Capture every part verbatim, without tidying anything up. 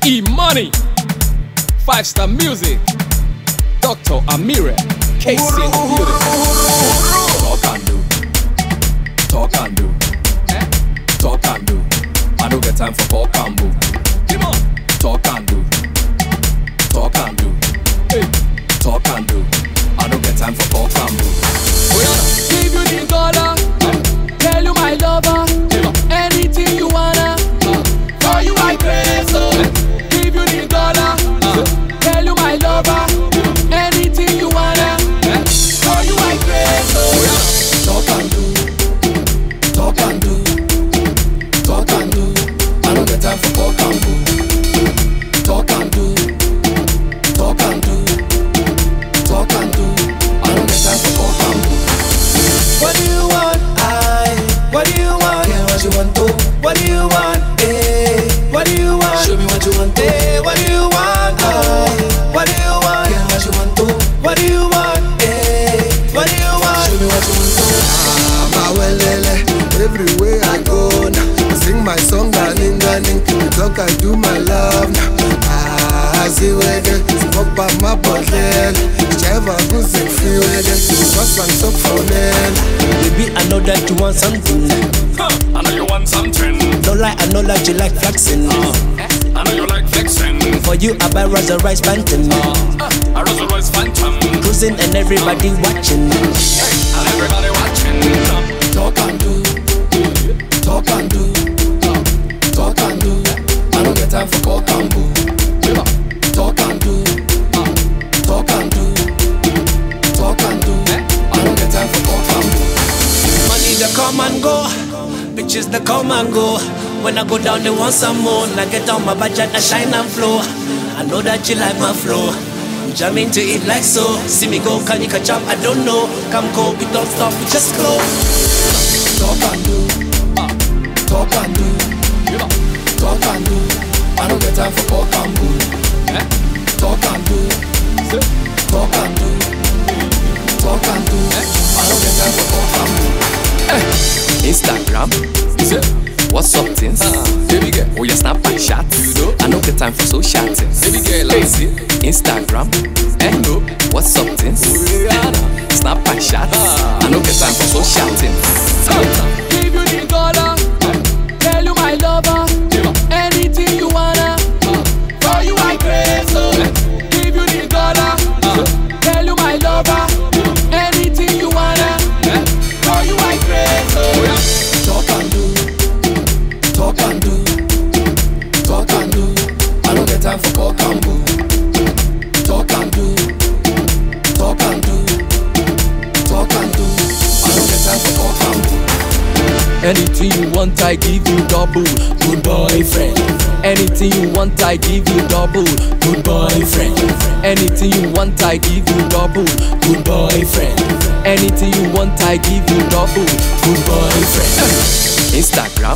E-Money, Five Star Music, Doctor Amira, K C in the building. Talk and do, talk and do, eh? Talk and do. I don't get time for talk and boo. Come on, talk and do, talk and do, hey, talk and do. I don't get time for talk and boo. Give you the dollar, uh, tell you my lover, anything you wanna, uh, for you I pray so. Give you the dollar, uh, tell you my lover, anything you wanna, uh, for you I pray so. Talk and do, talk and do, talk and do. I don't get time for talk and do. Talk and do, talk and do, talk and do. I don't get time for talk and do. What do you want? I. What do you want? Yeah, what you want to? What do you want? Eh? What do you want? Show me what you want. Eh? What do you want? I. What do you want? Yeah, what you want to? What do you want? Eh? What do you want? Show me what you want to. Ah, my welele. Everywhere I go now, I sing my song, darling, darling. You talk, I do my love now. Ah, I see where they smoke by my bottle. Whichever music feel where they just and talk for them. Baby, I know that you want something. Huh, I know you want something. No lie, I know that you like flexing. Uh, I know you like flexing. For you, I buy Rolls Royce Phantom. Uh, a Rolls Royce Phantom. Cruising and everybody watching. Hey, and everybody watching. Talk and do, talk and do, talk and do. I don't get time for talk and boo. Talk and do, talk and do, talk and do. I don't get time for talk and boo. Money they come and go, bitches they come and go. When I go down they want some more. I get on my budget, I shine and flow. I know that you like my flow. I'm jamming to it like so. See me go, can you catch up? I don't know. Come go, we don't stop, we just go. Talk and do, talk and do, talk and do. I don't get time for talk and boo. Talk and do, talk and do, talk and do. I don't get time for talk and boo. Instagram, what's up things? Baby girl, oh you snap and chat. I don't get time for so chatting. Baby girl, lazy. Instagram, eh? No, what's up things? Snap and chat. I don't get time for so chatting. Give you the dollar, tell you my lover, anything you wanna, for you I pray so. Give you the dollar, tell you my lover, anything you wanna, for you I pray so. Talk and do, talk and do, talk and do. I don't get time for talk and boo. Talk and do, talk and do, talk and do. I don't get time for talk and boo. Anything you want, I give you double. Good boyfriend. Anything you want, I give you double. Good boyfriend. Anything you want, I give you double. Good boyfriend. Anything you want, I give you double. Good boyfriend. Instagram,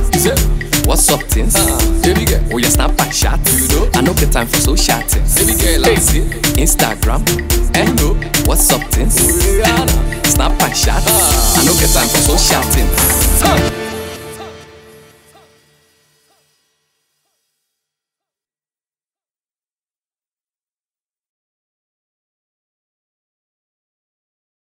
what's up things? Baby girl, oh you snap and chat. I don't get time for so chatting. Baby girl, lazy. Instagram, eh? No, what's up things? Snap and chat. I don't get time for so chatting.